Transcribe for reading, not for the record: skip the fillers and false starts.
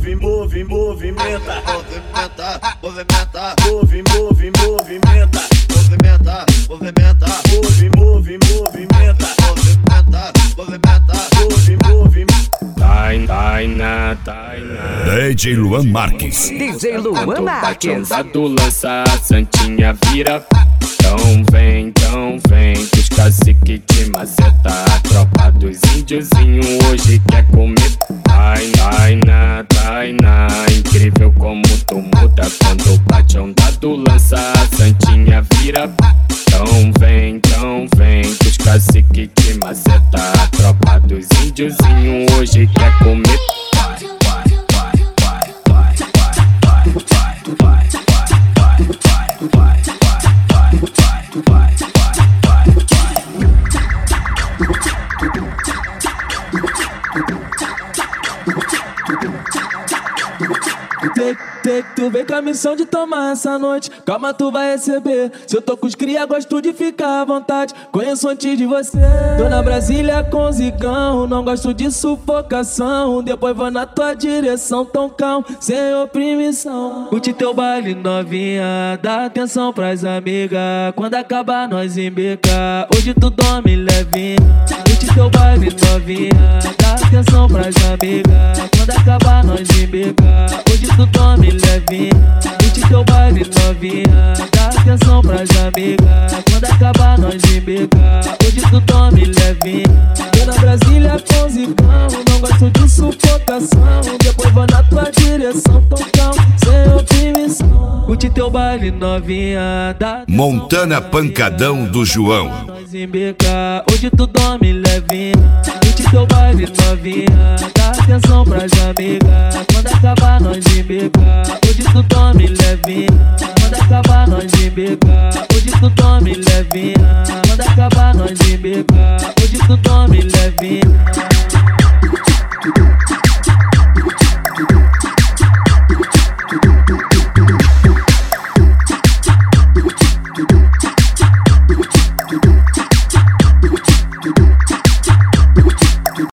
movimenta, movimenta, movimenta, movimenta, Tainá. DJ Luan Marques. DJ Luan Marques. Do lança, a Santinha vira. Então vem, que os cacique te maceta. A tropa dos índiozinho hoje quer comer. Tainá, incrível como tu muda. Quando bate a onda do lança, a Santinha vira. Então vem, que os cacique te maceta. A tropa dos índiozinho hoje quer comer. Tu vem com a missão de tomar essa noite. Calma, tu vai receber. Se eu tô com os cria, gosto de ficar à vontade. Conheço antes de você. Tô na Brasília com zicão. Não gosto de sufocação. Depois vou na tua direção, tão calmo, sem oprimição. Curte teu baile novinha, dá atenção pras amigas. Quando acabar nós embica. Hoje tu dorme levinha. Curte teu baile novinha, dá atenção pras amigas. Quando acabar nós embica. Hoje tu dorme levinha. Curte teu baile novinha, dá atenção pras amigas. Quando acabar nós embica. Hoje tu dorme levinha. Tô na Brasília com zicão. Não gosto de sufocação. Depois vou na tua direção, tão calmo, sem oprimição. Curte teu baile novinha, dá Montana Pancadão do João. nós embica. Hoje tu dorme levinha. Curte teu baile novinha, dá atenção pras amigas.